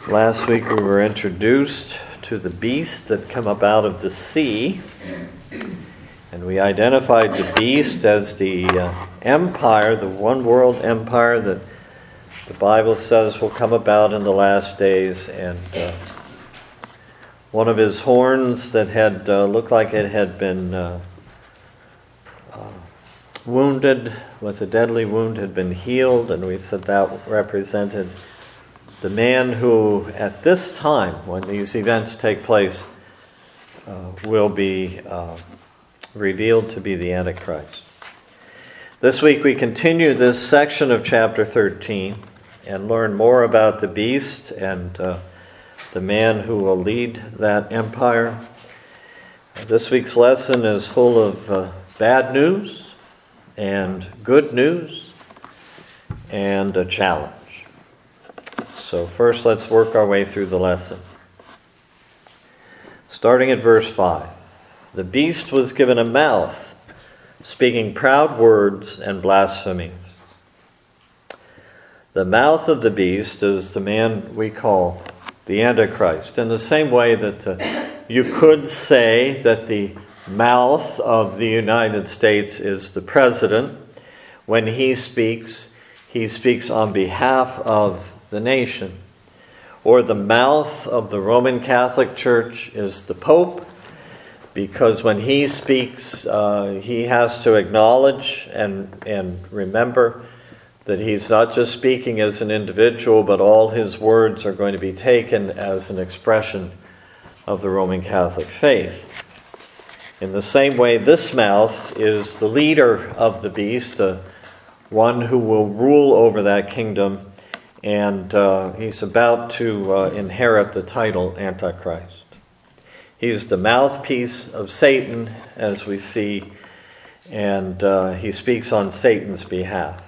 Last week we were introduced to the beasts that come up out of the sea, and we identified the beast as the empire, the one world empire that the Bible says will come about in the last days. And one of his horns that had looked like it had been wounded with a deadly wound had been healed, and we said that represented the man who, at this time, when these events take place, will be revealed to be the Antichrist. This week we continue this section of chapter 13 and learn more about the beast and the man who will lead that empire. This week's lesson is full of bad news and good news and a challenge. So first, let's work our way through the lesson. Starting at verse 5. The beast was given a mouth, speaking proud words and blasphemies. The mouth of the beast is the man we call the Antichrist. In the same way that you could say that the mouth of the United States is the president. When he speaks on behalf of the nation. Or the mouth of the Roman Catholic Church is the Pope, because when he speaks, he has to acknowledge and remember that he's not just speaking as an individual, but all his words are going to be taken as an expression of the Roman Catholic faith. In the same way, this mouth is the leader of the beast, the one who will rule over that kingdom. And he's about to inherit the title Antichrist. He's the mouthpiece of Satan, as we see, and he speaks on Satan's behalf.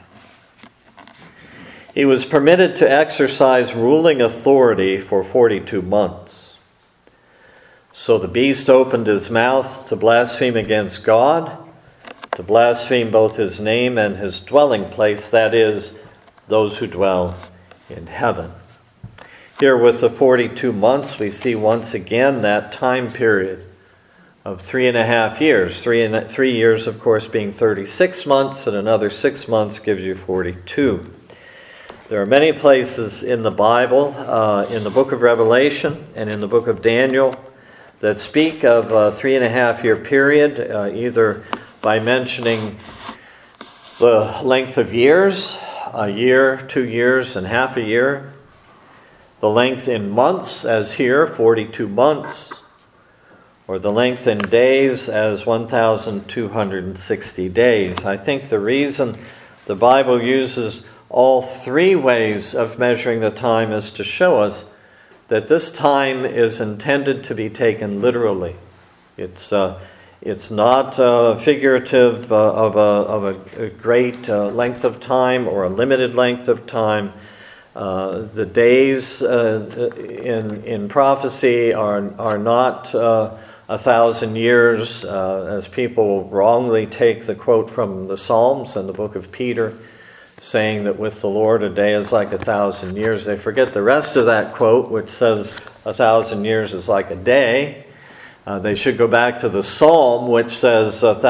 He was permitted to exercise ruling authority for 42 months. So the beast opened his mouth to blaspheme against God, to blaspheme both his name and his dwelling place, that is, those who dwell in heaven. Here with the 42 months, we see once again that time period of 3.5 years. 3 years, of course, being 36 months, and another 6 months gives you 42. There are many places in the Bible, in the book of Revelation and in the book of Daniel, that speak of a 3.5 year period, either by mentioning the length of years, a year, 2 years, and half a year. The length in months, as here, 42 months. Or the length in days, as 1,260 days. I think the reason the Bible uses all three ways of measuring the time is to show us that this time is intended to be taken literally. It's not figurative of a great length of time or a limited length of time. The days in prophecy are not 1,000 years, as people wrongly take the quote from the Psalms and the book of Peter, saying that with the Lord a day is like 1,000 years. They forget the rest of that quote, which says 1,000 years is like a day. They should go back to the Psalm, which says a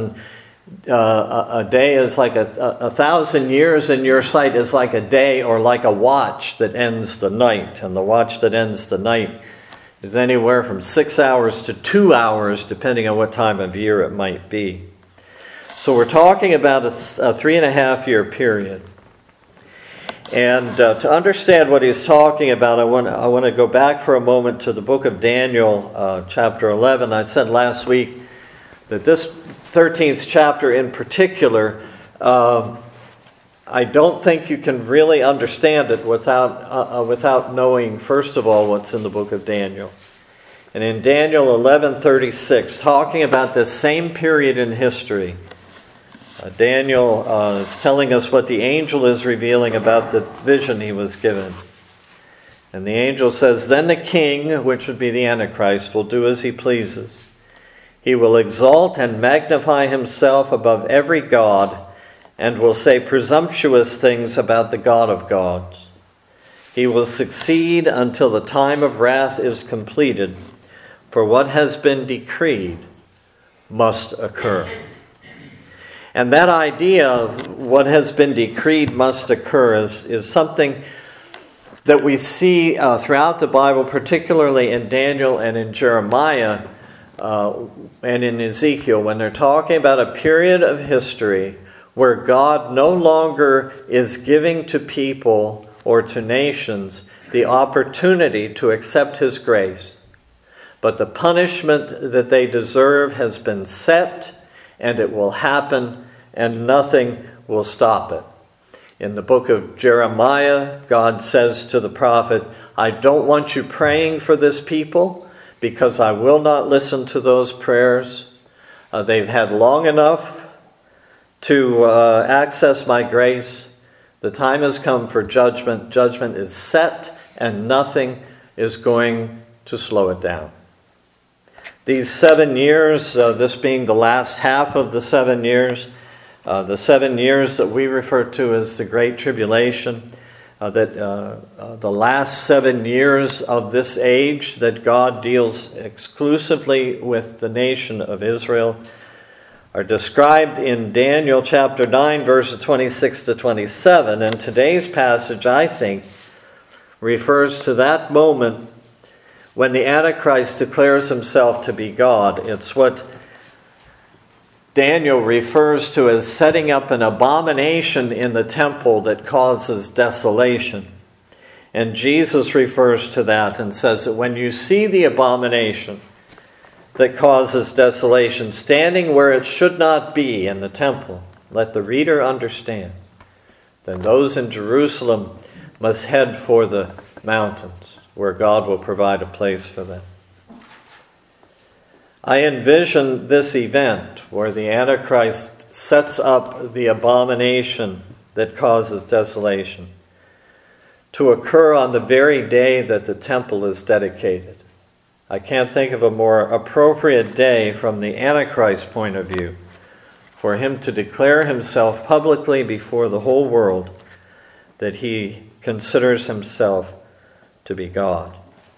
day is like 1,000 years in your sight is like a day, or like a watch that ends the night. And the watch that ends the night is anywhere from 6 hours to 2 hours, depending on what time of year it might be. So we're talking about a 3.5 year period. And to understand what he's talking about, I want to go back for a moment to the book of Daniel, chapter 11. I said last week that this 13th chapter in particular, I don't think you can really understand it without knowing, first of all, what's in the book of Daniel. And in Daniel 11:36, talking about this same period in history, Daniel is telling us what the angel is revealing about the vision he was given. And the angel says, "Then the king," which would be the Antichrist, "will do as he pleases. He will exalt and magnify himself above every god, and will say presumptuous things about the God of gods. He will succeed until the time of wrath is completed, for what has been decreed must occur. And that idea of what has been decreed must occur is something that we see throughout the Bible, particularly in Daniel and in Jeremiah and in Ezekiel, when they're talking about a period of history where God no longer is giving to people or to nations the opportunity to accept His grace. But the punishment that they deserve has been set, and it will happen, and nothing will stop it. In the book of Jeremiah, God says to the prophet, I don't want you praying for this people, because I will not listen to those prayers. They've had long enough to access my grace. The time has come for judgment. Judgment is set, and nothing is going to slow it down. These 7 years, this being the last half of the 7 years, the 7 years that we refer to as the Great Tribulation, the last 7 years of this age that God deals exclusively with the nation of Israel, are described in Daniel chapter 9, verses 26 to 27. And today's passage, I think, refers to that moment when the Antichrist declares himself to be God. It's what Daniel refers to as setting up an abomination in the temple that causes desolation. And Jesus refers to that and says that when you see the abomination that causes desolation standing where it should not be in the temple, let the reader understand, then those in Jerusalem must head for the mountains where God will provide a place for them. I envision this event where the Antichrist sets up the abomination that causes desolation to occur on the very day that the temple is dedicated. I can't think of a more appropriate day from the Antichrist point of view for him to declare himself publicly before the whole world that he considers himself to be God.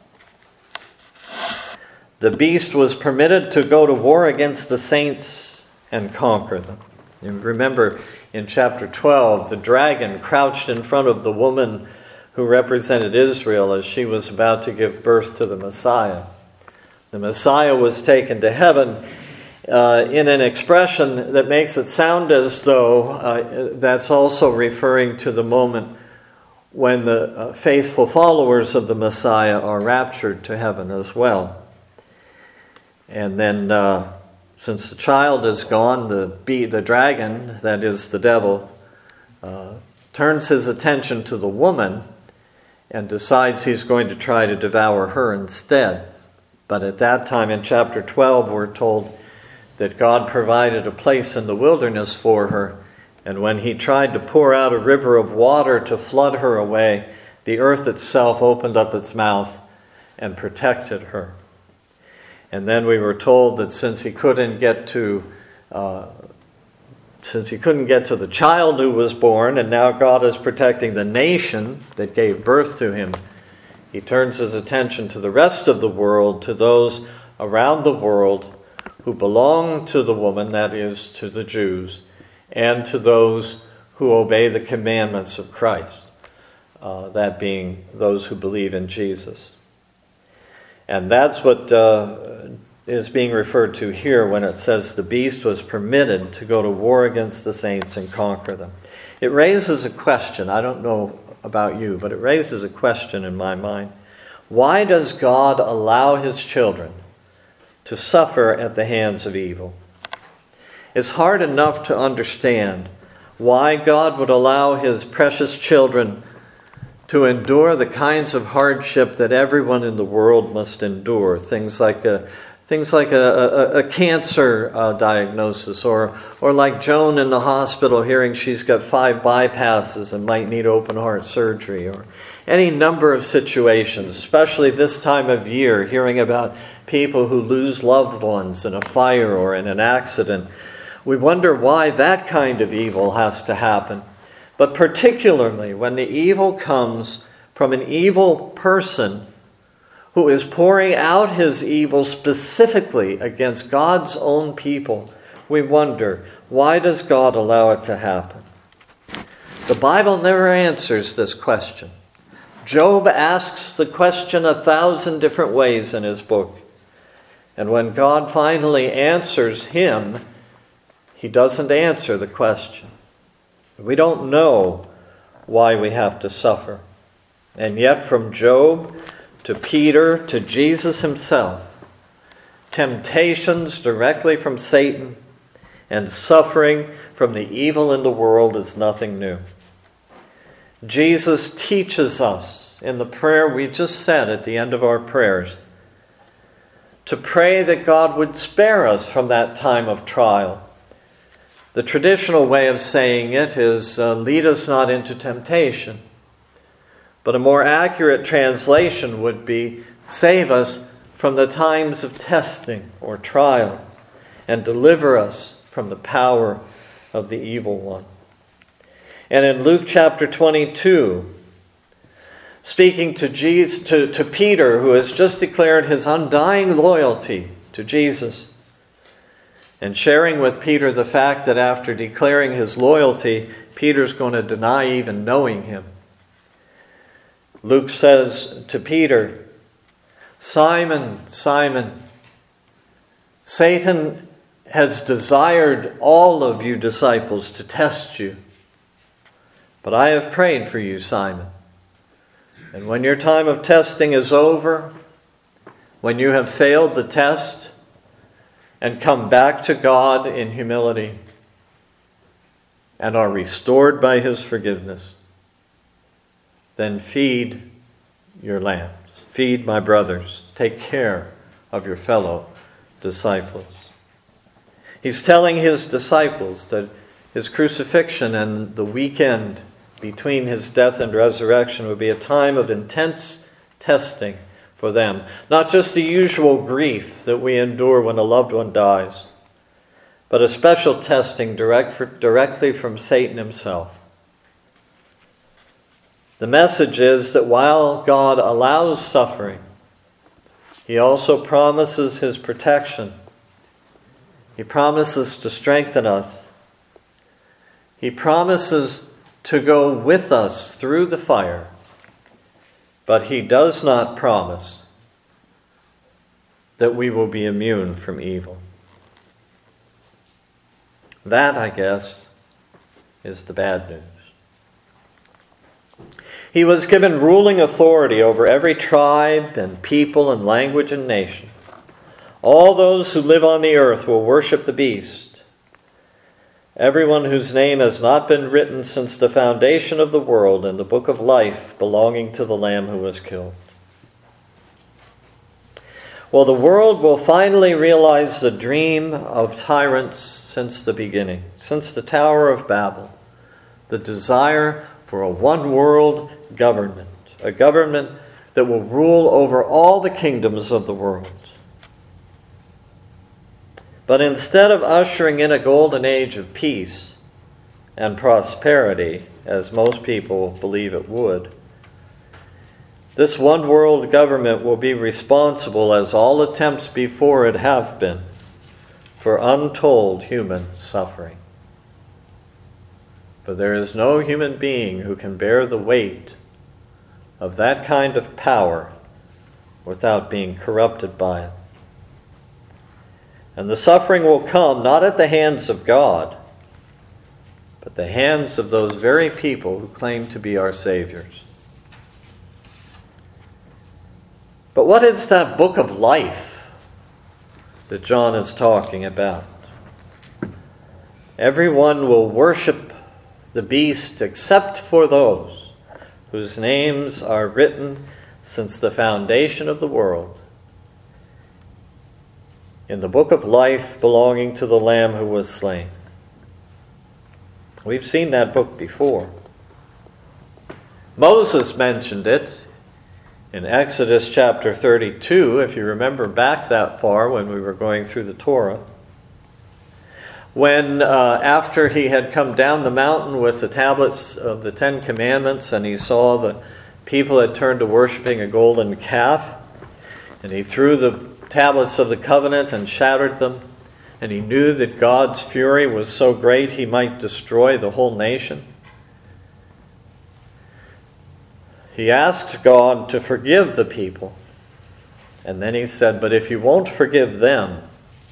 The beast was permitted to go to war against the saints and conquer them. You remember in chapter 12, the dragon crouched in front of the woman who represented Israel as she was about to give birth to the Messiah. The Messiah was taken to heaven in an expression that makes it sound as though that's also referring to the moment when the faithful followers of the Messiah are raptured to heaven as well. And then, since the child is gone, the dragon, that is the devil, turns his attention to the woman and decides he's going to try to devour her instead. But at that time, in chapter 12, we're told that God provided a place in the wilderness for her, and when he tried to pour out a river of water to flood her away, the earth itself opened up its mouth and protected her. And then we were told that since he couldn't get to the child who was born, and now God is protecting the nation that gave birth to him, he turns his attention to the rest of the world, to those around the world who belong to the woman, that is, to the Jews, and to those who obey the commandments of Christ, that being those who believe in Jesus. And that's what is being referred to here when it says the beast was permitted to go to war against the saints and conquer them. It raises a question. I don't know about you, but it raises a question in my mind. Why does God allow his children to suffer at the hands of evil? It's hard enough to understand why God would allow his precious children to endure the kinds of hardship that everyone in the world must endure. Things like a cancer diagnosis, or like Joan in the hospital hearing she's got 5 bypasses and might need open heart surgery, or any number of situations, especially this time of year, hearing about people who lose loved ones in a fire or in an accident. We wonder why that kind of evil has to happen. But particularly when the evil comes from an evil person who is pouring out his evil specifically against God's own people, we wonder, why does God allow it to happen? The Bible never answers this question. Job asks the question 1,000 different ways in his book. And when God finally answers him, he doesn't answer the question. We don't know why we have to suffer. And yet from Job to Peter to Jesus himself, temptations directly from Satan and suffering from the evil in the world is nothing new. Jesus teaches us in the prayer we just said at the end of our prayers to pray that God would spare us from that time of trial. The traditional way of saying it is, lead us not into temptation. But a more accurate translation would be, save us from the times of testing or trial, and deliver us from the power of the evil one. And in Luke chapter 22, speaking to Peter, who has just declared his undying loyalty to Jesus, and sharing with Peter the fact that after declaring his loyalty, Peter's going to deny even knowing him. Luke says to Peter, Simon, Simon, Satan has desired all of you disciples to test you. But I have prayed for you, Simon. And when your time of testing is over, when you have failed the test and come back to God in humility and are restored by his forgiveness, then feed your lambs. Feed my brothers. Take care of your fellow disciples. He's telling his disciples that his crucifixion and the weekend between his death and resurrection would be a time of intense testing for them. Not just the usual grief that we endure when a loved one dies, but a special testing directly from Satan himself. The message is that while God allows suffering, he also promises his protection. He promises to strengthen us. He promises to go with us through the fire. But he does not promise that we will be immune from evil. That, I guess, is the bad news. He was given ruling authority over every tribe and people and language and nation. All those who live on the earth will worship the beast. Everyone whose name has not been written since the foundation of the world in the book of life belonging to the Lamb who was killed. Well, the world will finally realize the dream of tyrants since the beginning, since the Tower of Babel, the desire for a one-world government, a government that will rule over all the kingdoms of the world. But instead of ushering in a golden age of peace and prosperity, as most people believe it would, this one-world government will be responsible, as all attempts before it have been, for untold human suffering. For there is no human being who can bear the weight of that kind of power without being corrupted by it. And the suffering will come not at the hands of God, but the hands of those very people who claim to be our saviors. But what is that book of life that John is talking about? Everyone will worship the beast except for those whose names are written since the foundation of the world in the book of life belonging to the Lamb who was slain. We've seen that book before. Moses mentioned it in Exodus chapter 32, if you remember back that far when we were going through the Torah. When after he had come down the mountain with the tablets of the Ten Commandments and he saw the people had turned to worshiping a golden calf, and he threw the tablets of the covenant and shattered them, and he knew that God's fury was so great he might destroy the whole nation. He asked God to forgive the people, and then he said, but if you won't forgive them,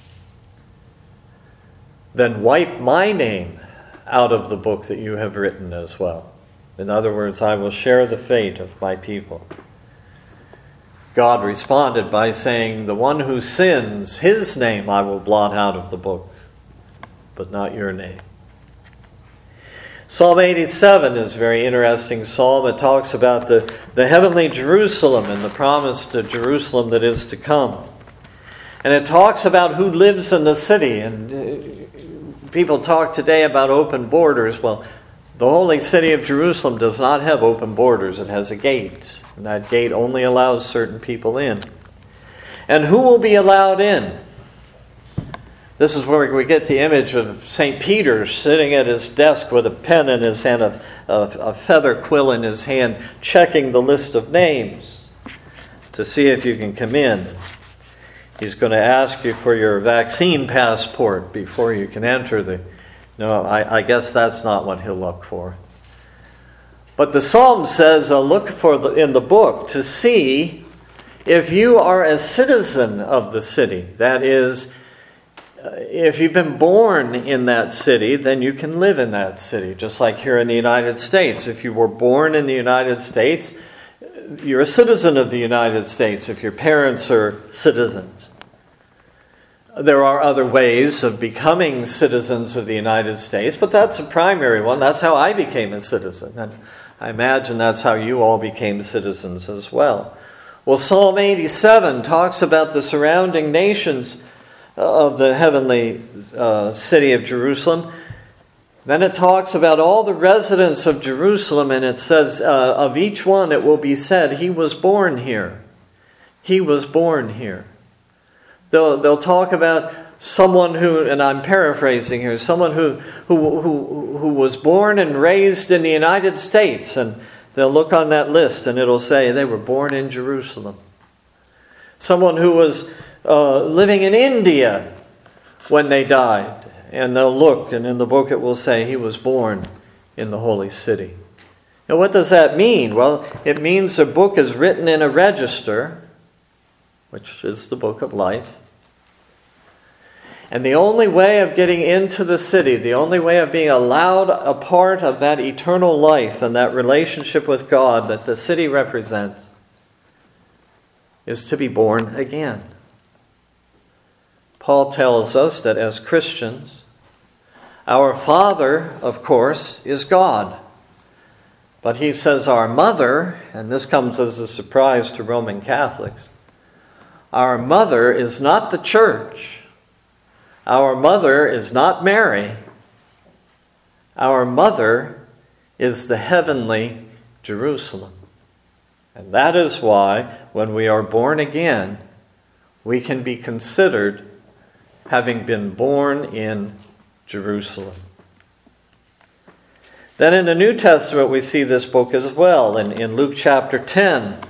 then wipe my name out of the book that you have written as well. In other words, I will share the fate of my people. God responded by saying, the one who sins, his name I will blot out of the book, but not your name. Psalm 87 is a very interesting psalm. It talks about the heavenly Jerusalem and the promise to Jerusalem that is to come. And it talks about who lives in the city. And people talk today about open borders. Well, the holy city of Jerusalem does not have open borders. It has a gate. And that gate only allows certain people in. And who will be allowed in? This is where we get the image of St. Peter sitting at his desk with a pen in his hand, a feather quill in his hand, checking the list of names to see if you can come in. He's going to ask you for your vaccine passport before you can enter No, I guess that's not what he'll look for. But the psalm says, look in the book to see if you are a citizen of the city. That is, if you've been born in that city, then you can live in that city. Just like here in the United States. If you were born in the United States, you're a citizen of the United States if your parents are citizens. There are other ways of becoming citizens of the United States, but that's a primary one. That's how I became a citizen. And I imagine that's how you all became citizens as well. Well, Psalm 87 talks about the surrounding nations of the heavenly city of Jerusalem. Then it talks about all the residents of Jerusalem, and it says, of each one it will be said, he was born here. He was born here. They'll talk about someone who, and I'm paraphrasing here, someone who was born and raised in the United States, and they'll look on that list and it'll say they were born in Jerusalem. Someone who was living in India when they died, and they'll look, and in the book it will say he was born in the holy city. Now, what does that mean? Well, it means a book is written in a register, which is the book of life. And the only way of getting into the city, the only way of being allowed a part of that eternal life and that relationship with God that the city represents, is to be born again. Paul tells us that as Christians, our father, of course, is God. But he says our mother, and this comes as a surprise to Roman Catholics, our mother is not the church. Our mother is not Mary. Our mother is the heavenly Jerusalem. And that is why, when we are born again, we can be considered having been born in Jerusalem. Then in the New Testament we see this book as well. In Luke chapter 10,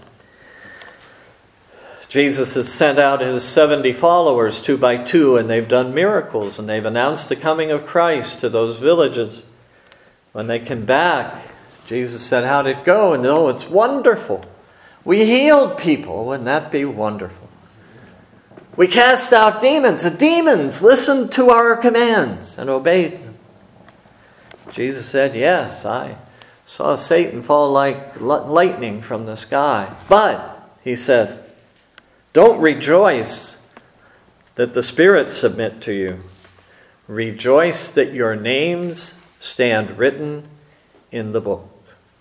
Jesus has sent out his 70 followers 2 by 2, and they've done miracles, and they've announced the coming of Christ to those villages. When they came back, Jesus said, how'd it go? And oh, it's wonderful. We healed people. Wouldn't that be wonderful? We cast out demons. The demons listened to our commands and obeyed them. Jesus said, yes, I saw Satan fall like lightning from the sky. But, he said, don't rejoice that the spirits submit to you. Rejoice that your names stand written in the book.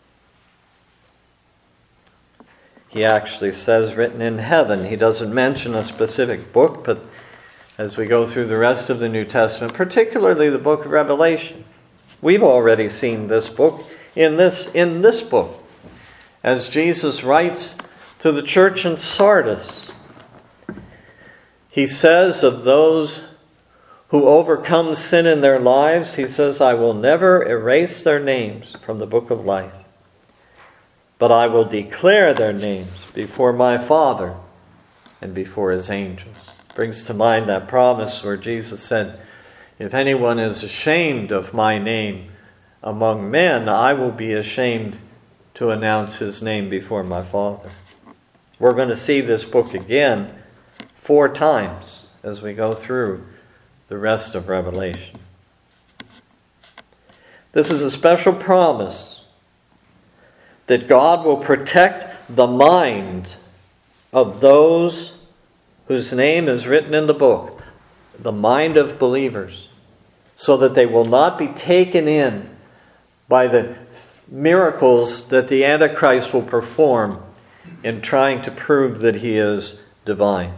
He actually says written in heaven. He doesn't mention a specific book, but as we go through the rest of the New Testament, particularly the book of Revelation, we've already seen this book in this book. As Jesus writes to the church in Sardis, he says of those who overcome sin in their lives, he says, I will never erase their names from the book of life. but I will declare their names before my Father and before his angels. Brings to mind that promise where Jesus said, if anyone is ashamed of my name among men, I will be ashamed to announce his name before my Father. We're going to see this book again 4 times as we go through the rest of Revelation. This is a special promise that God will protect the mind of those whose name is written in the book, the mind of believers, so that they will not be taken in by the miracles that the Antichrist will perform in trying to prove that he is divine.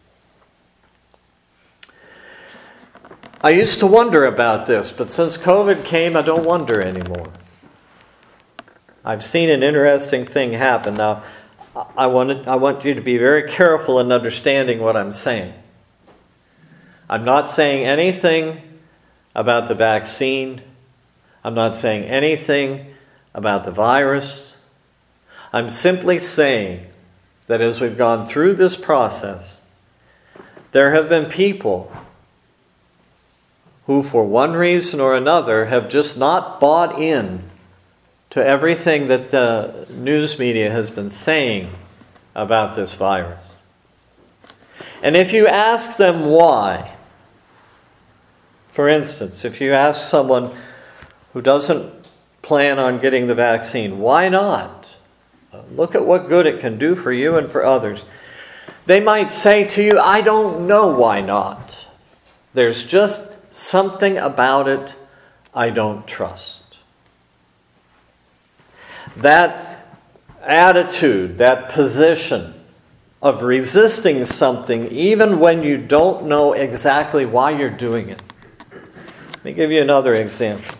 I used to wonder about this, but since COVID came, I don't wonder anymore. I've seen an interesting thing happen. Now, I want you to be very careful in understanding what I'm saying. I'm not saying anything about the vaccine. I'm not saying anything about the virus. I'm simply saying that as we've gone through this process, there have been people who, for one reason or another, have just not bought in to everything that the news media has been saying about this virus. And if you ask them why, for instance, if you ask someone who doesn't plan on getting the vaccine, why not? Look at what good it can do for you and for others. They might say to you, I don't know why not. There's just something about it I don't trust. That attitude, that position of resisting something even when you don't know exactly why you're doing it. Let me give you another example.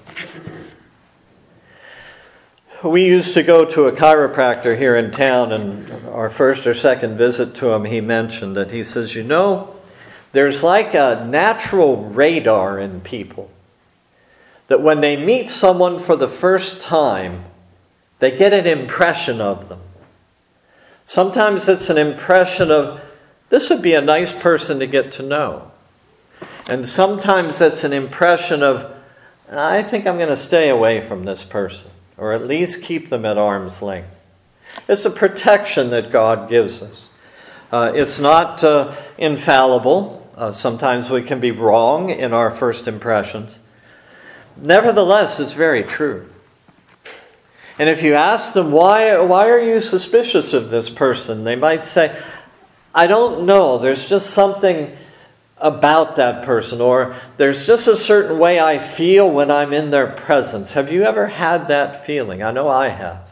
We used to go to a chiropractor here in town, and our first or second visit to him, he mentioned that he says, there's like a natural radar in people that when they meet someone for the first time, they get an impression of them. Sometimes it's an impression of, this would be a nice person to get to know. And sometimes it's an impression of, I think I'm going to stay away from this person, or at least keep them at arm's length. It's a protection that God gives us. It's not infallible. Sometimes we can be wrong in our first impressions. Nevertheless, it's very true. And if you ask them, why are you suspicious of this person? They might say, I don't know. There's just something about that person. Or there's just a certain way I feel when I'm in their presence. Have you ever had that feeling? I know I have.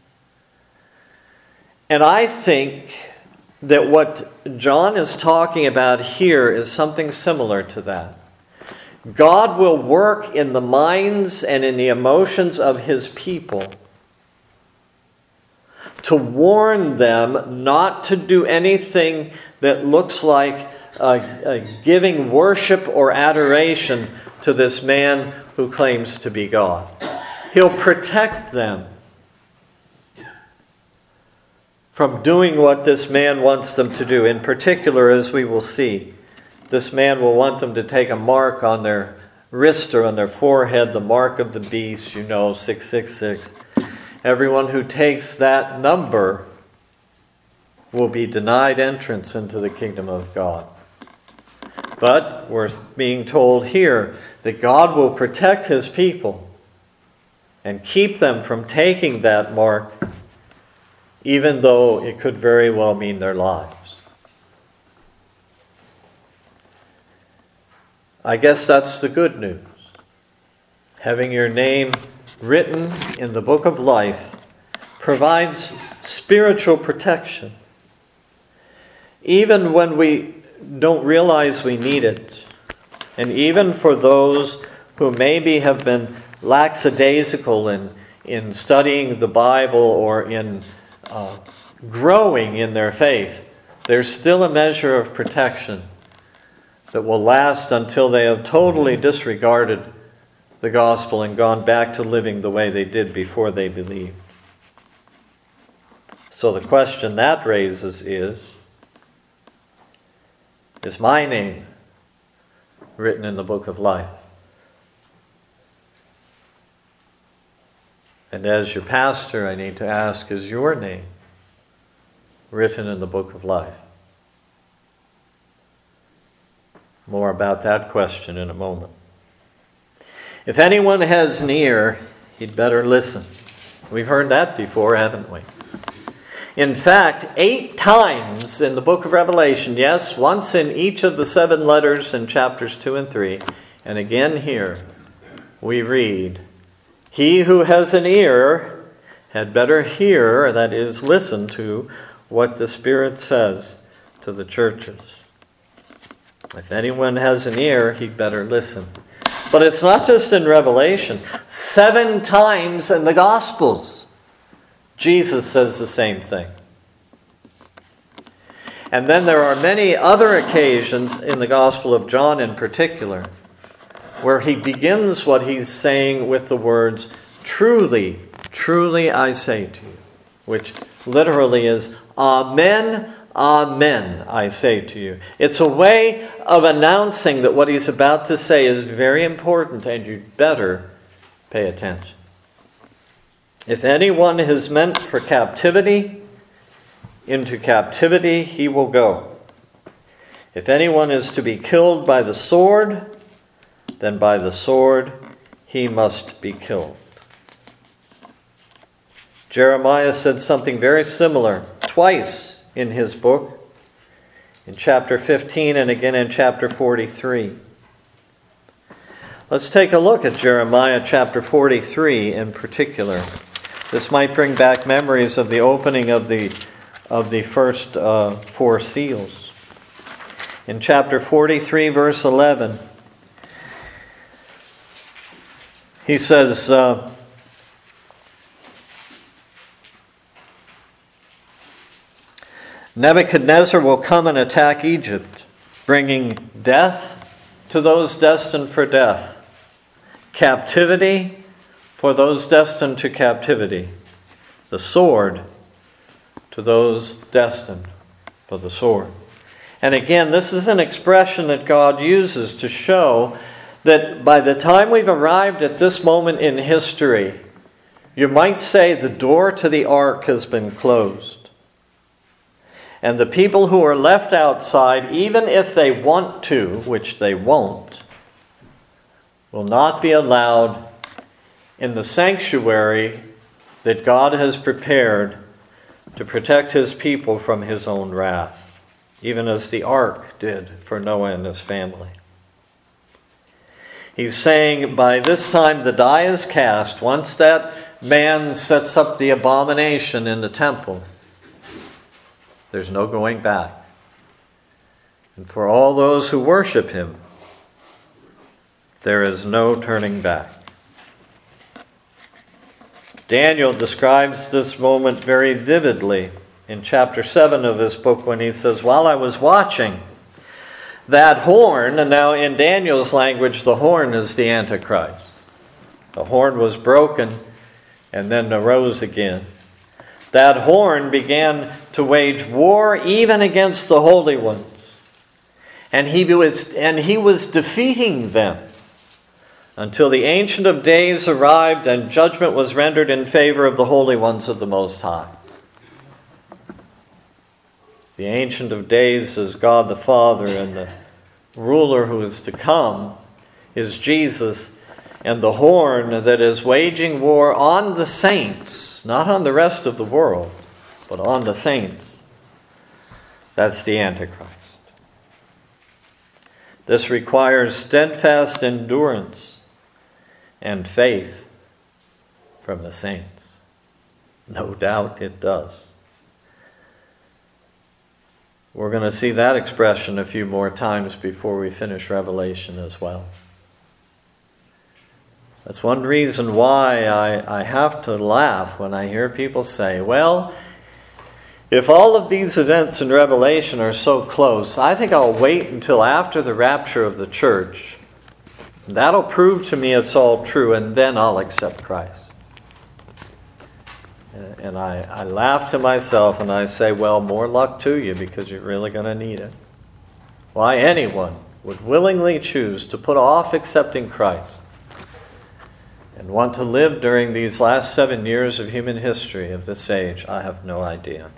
And I think that what John is talking about here is something similar to that. God will work in the minds and in the emotions of his people to warn them not to do anything that looks like giving worship or adoration to this man who claims to be God. He'll protect them from doing what this man wants them to do. In particular, as we will see, this man will want them to take a mark on their wrist or on their forehead, the mark of the beast, 666. Everyone who takes that number will be denied entrance into the kingdom of God. But we're being told here that God will protect his people and keep them from taking that mark, even though it could very well mean their lives. I guess that's the good news. Having your name written in the book of life provides spiritual protection. Even when we don't realize we need it, and even for those who maybe have been lackadaisical in studying the Bible or in growing in their faith, there's still a measure of protection that will last until they have totally disregarded the gospel and gone back to living the way they did before they believed. So the question that raises is my name written in the book of life? And as your pastor, I need to ask, is your name written in the book of life? More about that question in a moment. If anyone has an ear, he'd better listen. We've heard that before, haven't we? In fact, 8 times in the book of Revelation, yes, once in each of the 7 letters in chapters 2 and 3, and again here, we read, "He who has an ear had better hear," that is, listen to what the Spirit says to the churches. If anyone has an ear, he'd better listen. But it's not just in Revelation. 7 times in the Gospels, Jesus says the same thing. And then there are many other occasions in the Gospel of John in particular where he begins what he's saying with the words, "Truly, truly I say to you," which literally is, "Amen, amen, I say to you." It's a way of announcing that what he's about to say is very important and you'd better pay attention. If anyone is meant for captivity, into captivity he will go. If anyone is to be killed by the sword, then by the sword he must be killed. Jeremiah said something very similar twice in his book, in chapter 15 and again in chapter 43. Let's take a look at Jeremiah chapter 43 in particular. This might bring back memories of the opening of the first 4 seals. In chapter 43, verse 11, he says, "Nebuchadnezzar will come and attack Egypt, bringing death to those destined for death, captivity for those destined to captivity, the sword to those destined for the sword." And again, this is an expression that God uses to show that by the time we've arrived at this moment in history, you might say the door to the ark has been closed. And the people who are left outside, even if they want to, which they won't, will not be allowed in the sanctuary that God has prepared to protect his people from his own wrath, even as the ark did for Noah and his family. He's saying by this time the die is cast. Once that man sets up the abomination in the temple, there's no going back. And for all those who worship him, there is no turning back. Daniel describes this moment very vividly in chapter 7 of his book when he says, "While I was watching, that horn," and now in Daniel's language, the horn is the Antichrist. The horn was broken and then arose again. That horn began to wage war even against the holy ones. And he was defeating them until the Ancient of Days arrived and judgment was rendered in favor of the holy ones of the Most High. The Ancient of Days is God the Father, and the ruler who is to come is Jesus, and the horn that is waging war on the saints, not on the rest of the world, but on the saints, that's the Antichrist. This requires steadfast endurance and faith from the saints. No doubt it does. We're going to see that expression a few more times before we finish Revelation as well. That's one reason why I have to laugh when I hear people say, well, if all of these events in Revelation are so close, I think I'll wait until after the rapture of the church. That'll prove to me it's all true, and then I'll accept Christ. And I laugh to myself and I say, well, more luck to you because you're really going to need it. Why anyone would willingly choose to put off accepting Christ and want to live during these last 7 years of human history of this age, I have no idea.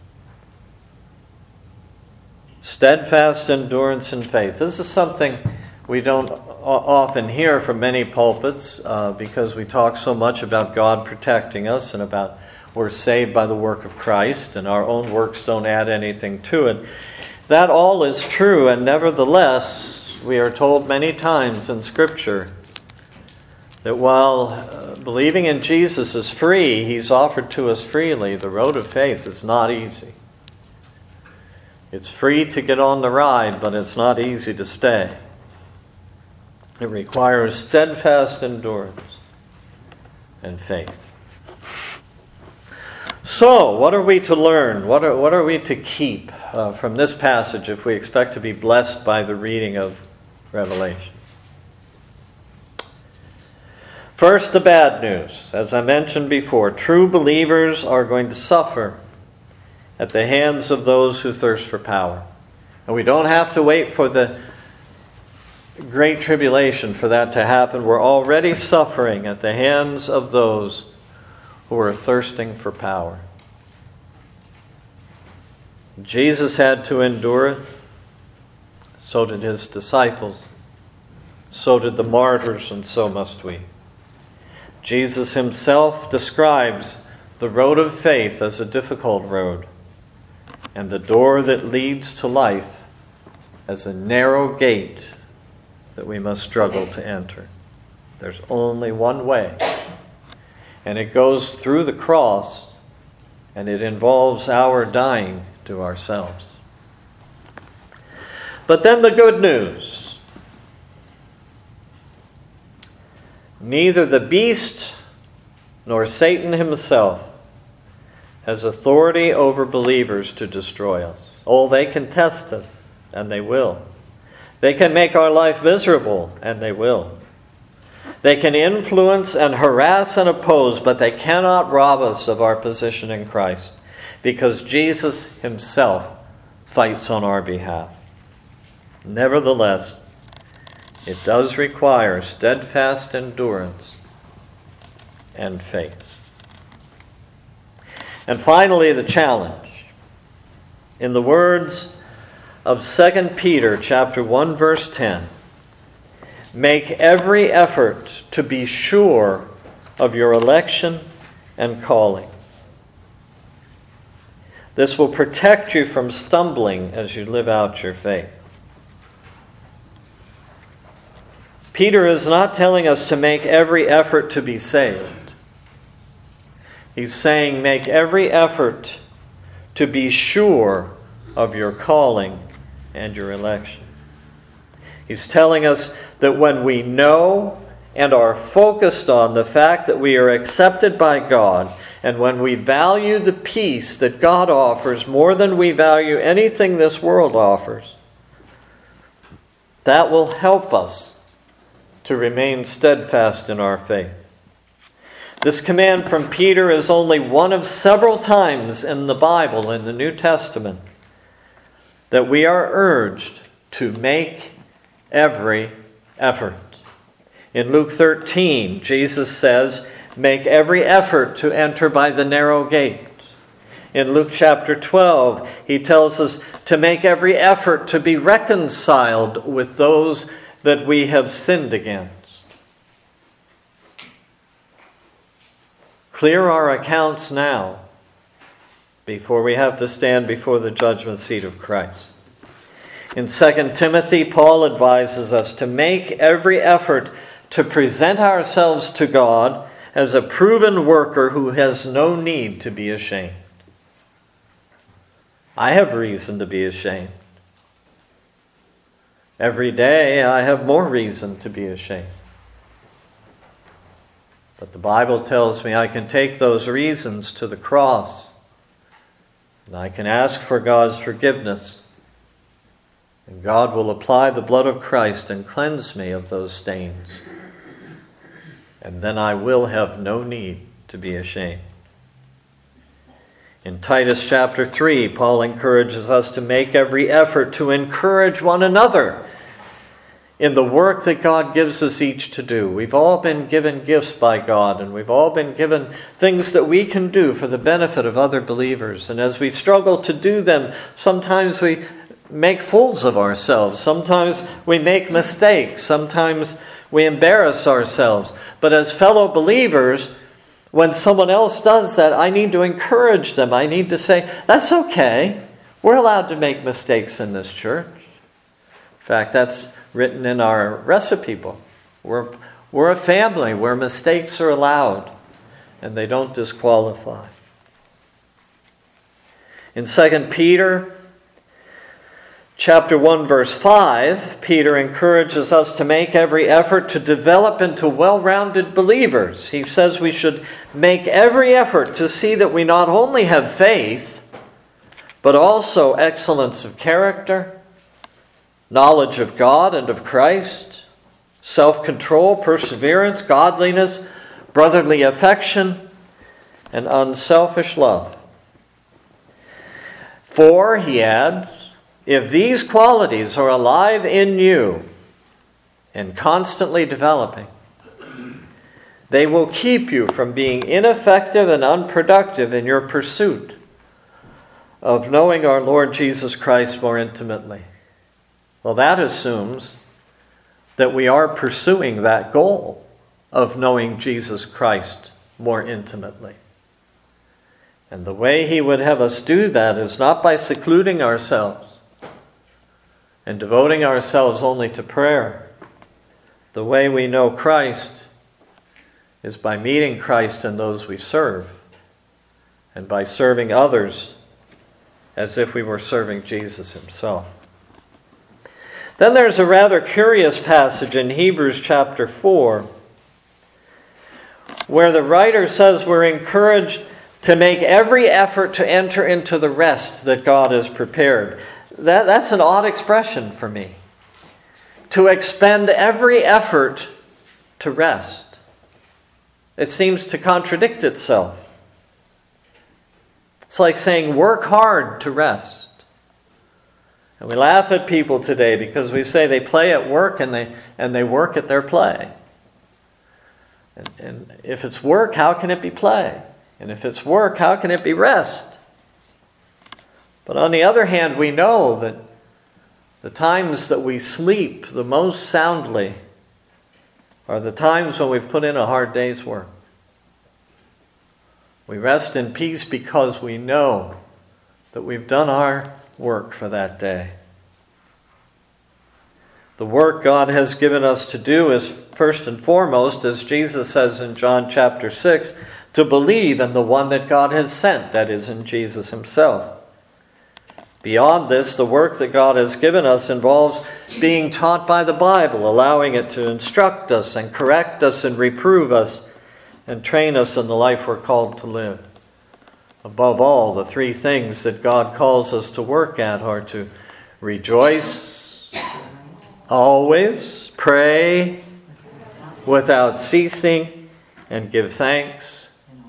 Steadfast endurance in faith. This is something we don't often hear from many pulpits because we talk so much about God protecting us and about we're saved by the work of Christ and our own works don't add anything to it. That all is true, and nevertheless, we are told many times in Scripture that while believing in Jesus is free, He's offered to us freely, the road of faith is not easy. It's free to get on the ride, but it's not easy to stay. It requires steadfast endurance and faith. So, what are we to learn? What are we to keep from this passage if we expect to be blessed by the reading of Revelation? First, the bad news. As I mentioned before, true believers are going to suffer at the hands of those who thirst for power. And we don't have to wait for the great tribulation for that to happen. We're already suffering at the hands of those who are thirsting for power. Jesus had to endure it. So did His disciples. So did the martyrs, and so must we. Jesus Himself describes the road of faith as a difficult road, and the door that leads to life as a narrow gate that we must struggle to enter. There's only one way, and it goes through the cross, and it involves our dying to ourselves. But then the good news. Neither the beast nor Satan himself has authority over believers to destroy us. Oh, they can test us, and they will. They can make our life miserable, and they will. They can influence and harass and oppose, but they cannot rob us of our position in Christ, because Jesus Himself fights on our behalf. Nevertheless, it does require steadfast endurance and faith. And finally, the challenge. In the words of 2 Peter chapter 1, verse 10, make every effort to be sure of your election and calling. This will protect you from stumbling as you live out your faith. Peter is not telling us to make every effort to be saved. He's saying make every effort to be sure of your calling and your election. He's telling us that when we know and are focused on the fact that we are accepted by God, and when we value the peace that God offers more than we value anything this world offers, that will help us to remain steadfast in our faith. This command from Peter is only one of several times in the Bible, in the New Testament, that we are urged to make every effort. In Luke 13, Jesus says, make every effort to enter by the narrow gate. In Luke chapter 12, He tells us to make every effort to be reconciled with those that we have sinned against. Clear our accounts now before we have to stand before the judgment seat of Christ. In 2 Timothy, Paul advises us to make every effort to present ourselves to God as a proven worker who has no need to be ashamed. I have reason to be ashamed. Every day I have more reason to be ashamed. But the Bible tells me I can take those reasons to the cross, and I can ask for God's forgiveness, and God will apply the blood of Christ and cleanse me of those stains. And then I will have no need to be ashamed. In Titus chapter 3, Paul encourages us to make every effort to encourage one another in the work that God gives us each to do. We've all been given gifts by God, and we've all been given things that we can do for the benefit of other believers. And as we struggle to do them, sometimes we make fools of ourselves. Sometimes we make mistakes. Sometimes we embarrass ourselves. But as fellow believers, when someone else does that, I need to encourage them. I need to say, that's okay. We're allowed to make mistakes in this church. In fact, that's written in our recipe book. We're a family where mistakes are allowed and they don't disqualify. In 2 Peter chapter 1, verse 5, Peter encourages us to make every effort to develop into well-rounded believers. He says we should make every effort to see that we not only have faith, but also excellence of character, knowledge of God and of Christ, self-control, perseverance, godliness, brotherly affection, and unselfish love. For, he adds, if these qualities are alive in you and constantly developing, they will keep you from being ineffective and unproductive in your pursuit of knowing our Lord Jesus Christ more intimately. Well, that assumes that we are pursuing that goal of knowing Jesus Christ more intimately. And the way he would have us do that is not by secluding ourselves and devoting ourselves only to prayer. The way we know Christ is by meeting Christ in those we serve and by serving others as if we were serving Jesus himself. Then there's a rather curious passage in Hebrews chapter 4 where the writer says we're encouraged to make every effort to enter into the rest that God has prepared. That's an odd expression for me. To expend every effort to rest. It seems to contradict itself. It's like saying work hard to rest. And we laugh at people today because we say they play at work and they work at their play. And if it's work, how can it be play? And if it's work, how can it be rest? But on the other hand, we know that the times that we sleep the most soundly are the times when we've put in a hard day's work. We rest in peace because we know that we've done our work for that day. The work God has given us to do is first and foremost, as Jesus says in John chapter 6, to believe in the one that God has sent, that is, in Jesus himself. Beyond this, the work that God has given us involves being taught by the Bible, allowing it to instruct us and correct us and reprove us and train us in the life we're called to live. Above all, the three things that God calls us to work at are to rejoice always, pray without ceasing, and give thanks.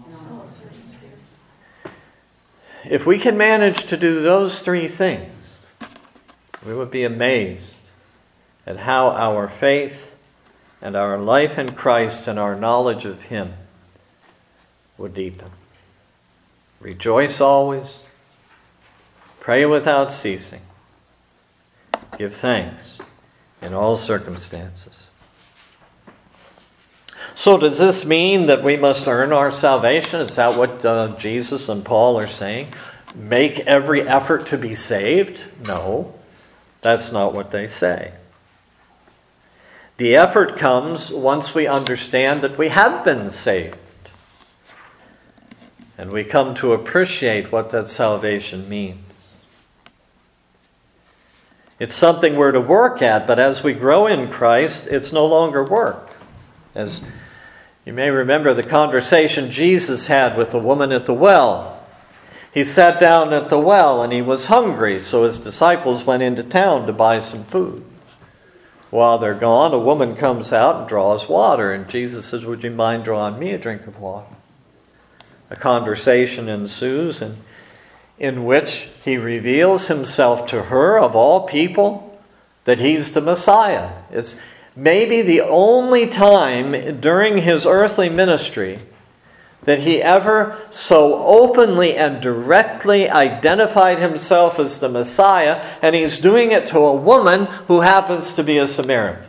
If we can manage to do those three things, we would be amazed at how our faith and our life in Christ and our knowledge of him would deepen. Rejoice always, pray without ceasing, give thanks in all circumstances. So does this mean that we must earn our salvation? Is that what Jesus and Paul are saying? Make every effort to be saved? No, that's not what they say. The effort comes once we understand that we have been saved. And we come to appreciate what that salvation means. It's something we're to work at, but as we grow in Christ, it's no longer work. As you may remember the conversation Jesus had with the woman at the well. He sat down at the well and he was hungry, so his disciples went into town to buy some food. While they're gone, a woman comes out and draws water, and Jesus says, "Would you mind drawing me a drink of water?" A conversation ensues, and in which he reveals himself to her, of all people, that he's the Messiah. It's maybe the only time during his earthly ministry that he ever so openly and directly identified himself as the Messiah, and he's doing it to a woman who happens to be a Samaritan.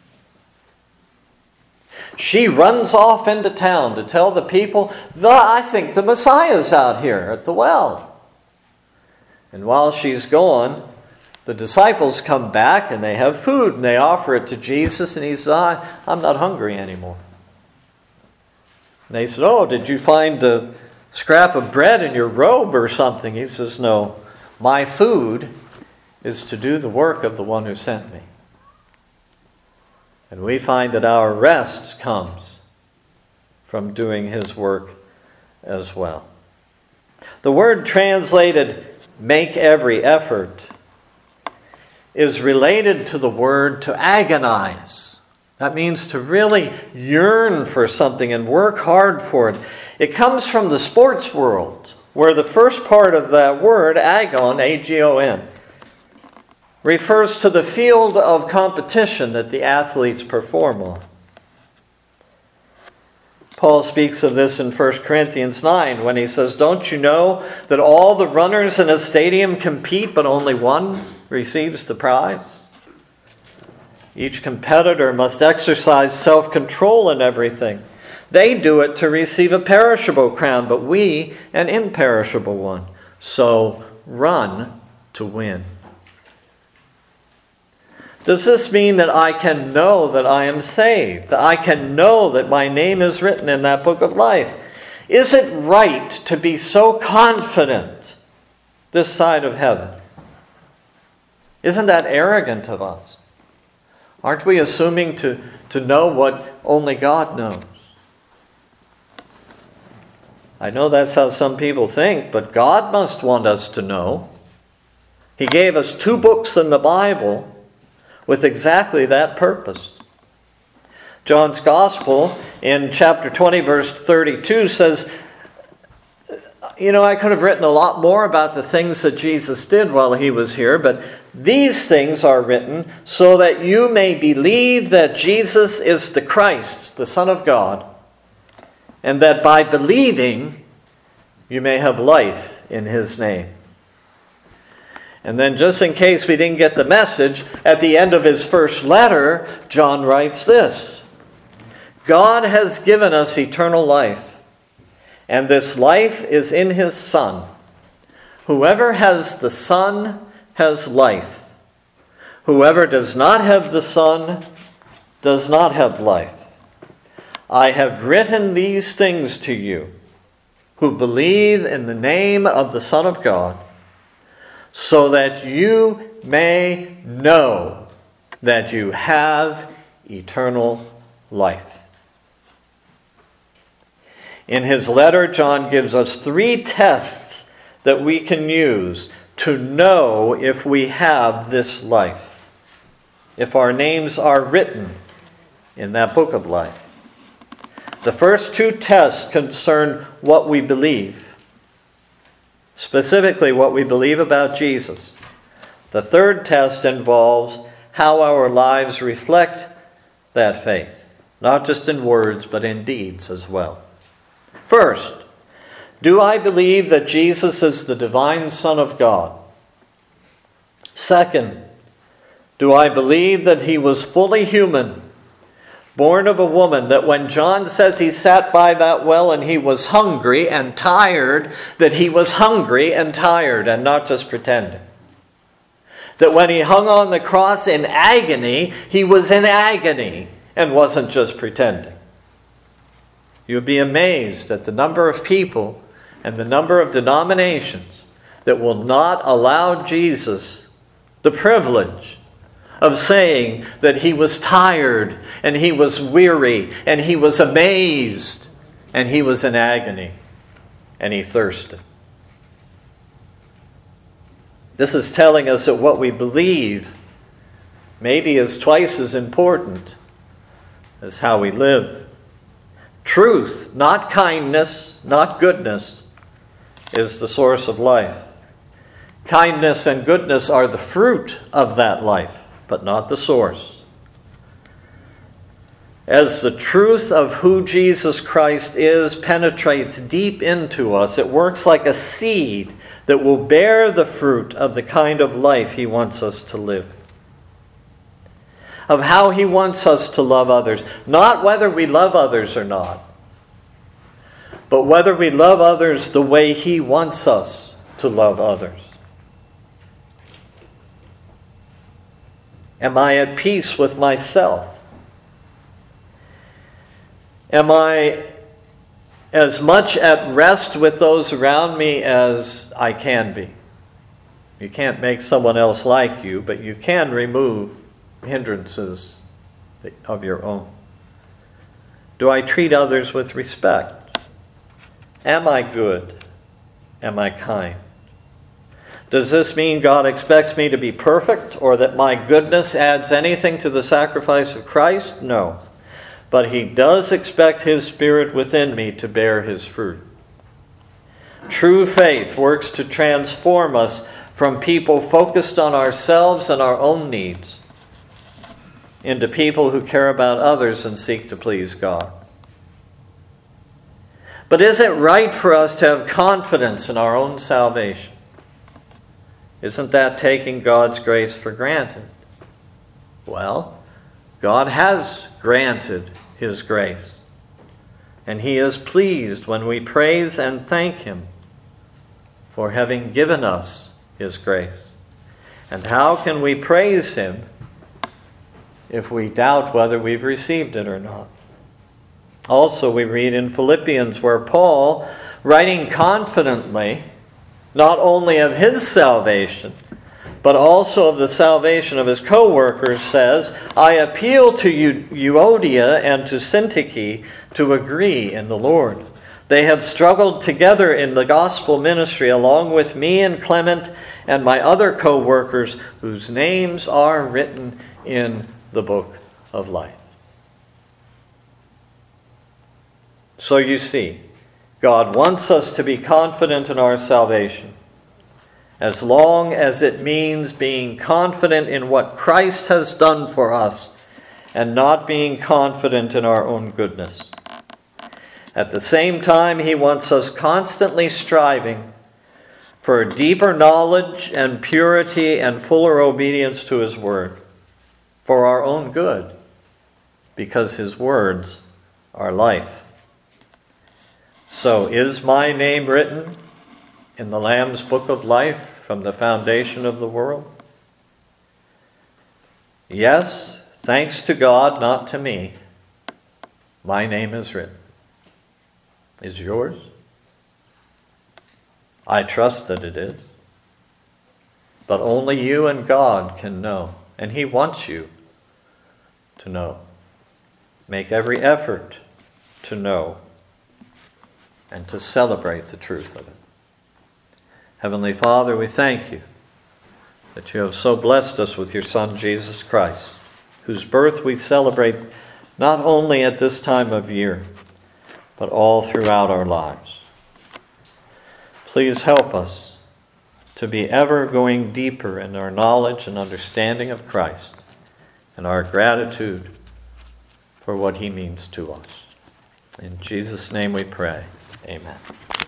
She runs off into town to tell the people, I think the Messiah's out here at the well. And while she's gone, the disciples come back and they have food and they offer it to Jesus, and he says, I'm not hungry anymore. And they said, did you find a scrap of bread in your robe or something? He says, no, my food is to do the work of the one who sent me. And we find that our rest comes from doing his work as well. The word translated, make every effort, is related to the word to agonize. That means to really yearn for something and work hard for it. It comes from the sports world, where the first part of that word, agon, A-G-O-N, refers to the field of competition that the athletes perform on. Paul speaks of this in 1 Corinthians 9 when he says, don't you know that all the runners in a stadium compete, but only one receives the prize? Each competitor must exercise self-control in everything. They do it to receive a perishable crown, but we an imperishable one. So run to win. Does this mean that I can know that I am saved? That I can know that my name is written in that book of life? Is it right to be so confident this side of heaven? Isn't that arrogant of us? Aren't we assuming to know what only God knows? I know that's how some people think, but God must want us to know. He gave us 2 books in the Bible with exactly that purpose. John's Gospel in chapter 20, verse 32 says, I could have written a lot more about the things that Jesus did while he was here, but these things are written so that you may believe that Jesus is the Christ, the Son of God, and that by believing you may have life in his name. And then, just in case we didn't get the message, at the end of his first letter, John writes this: God has given us eternal life, and this life is in his Son. Whoever has the Son has life. Whoever does not have the Son does not have life. I have written these things to you who believe in the name of the Son of God, so that you may know that you have eternal life. In his letter, John gives us 3 tests that we can use to know if we have this life, if our names are written in that book of life. The first 2 tests concern what we believe, specifically what we believe about Jesus. The third test involves how our lives reflect that faith, not just in words, but in deeds as well. First, do I believe that Jesus is the divine Son of God? Second, do I believe that he was fully human, born of a woman, that when John says he sat by that well and he was hungry and tired, that he was hungry and tired and not just pretending? That when he hung on the cross in agony, he was in agony and wasn't just pretending. You'd be amazed at the number of people and the number of denominations that will not allow Jesus the privilege of saying that he was tired and he was weary and he was amazed and he was in agony and he thirsted. This is telling us that what we believe maybe is twice as important as how we live. Truth, not kindness, not goodness, is the source of life. Kindness and goodness are the fruit of that life, but not the source. As the truth of who Jesus Christ is penetrates deep into us, it works like a seed that will bear the fruit of the kind of life He wants us to live. Of how He wants us to love others. Not whether we love others or not, but whether we love others the way He wants us to love others. Am I at peace with myself? Am I as much at rest with those around me as I can be? You can't make someone else like you, but you can remove hindrances of your own. Do I treat others with respect? Am I good? Am I kind? Does this mean God expects me to be perfect, or that my goodness adds anything to the sacrifice of Christ? No. But He does expect His Spirit within me to bear His fruit. True faith works to transform us from people focused on ourselves and our own needs into people who care about others and seek to please God. But is it right for us to have confidence in our own salvation? Isn't that taking God's grace for granted? Well, God has granted His grace. And He is pleased when we praise and thank Him for having given us His grace. And how can we praise Him if we doubt whether we've received it or not? Also, we read in Philippians where Paul, writing confidently, not only of his salvation, but also of the salvation of his co-workers, says, I appeal to Euodia and to Syntyche to agree in the Lord. They have struggled together in the gospel ministry along with me and Clement and my other co-workers whose names are written in the book of life. So you see, God wants us to be confident in our salvation, as long as it means being confident in what Christ has done for us and not being confident in our own goodness. At the same time, He wants us constantly striving for deeper knowledge and purity and fuller obedience to His Word, for our own good, because His words are life. So, is my name written in the Lamb's Book of Life from the foundation of the world? Yes, thanks to God, not to me. My name is written. Is yours? I trust that it is. But only you and God can know, and He wants you to know. Make every effort to know and to celebrate the truth of it. Heavenly Father, we thank You that You have so blessed us with Your Son, Jesus Christ, whose birth we celebrate not only at this time of year, but all throughout our lives. Please help us to be ever going deeper in our knowledge and understanding of Christ and our gratitude for what He means to us. In Jesus' name we pray. Amen.